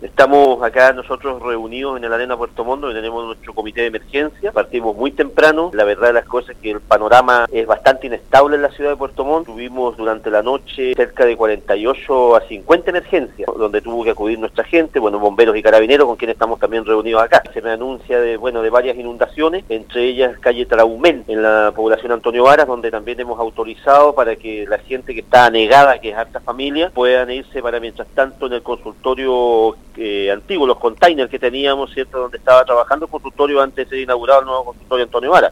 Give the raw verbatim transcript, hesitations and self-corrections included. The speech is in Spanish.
Estamos acá nosotros reunidos en el Arena Puerto Montt, donde tenemos nuestro comité de emergencia. Partimos muy temprano. La verdad de las cosas es que el panorama es bastante inestable en la ciudad de Puerto Montt. Tuvimos durante la noche cerca de cuarenta y ocho a cincuenta emergencias, donde tuvo que acudir nuestra gente, bueno, bomberos y carabineros, con quienes estamos también reunidos acá. Se me anuncia de, bueno, de varias inundaciones, entre ellas calle Traumel, en la población Antonio Varas, donde también hemos autorizado para que la gente que está anegada, que es harta familia, puedan irse para mientras tanto en el consultorio Eh, antiguo, los containers que teníamos, ¿cierto?, donde estaba trabajando el consultorio antes de ser inaugurado el nuevo consultorio Antonio Vara.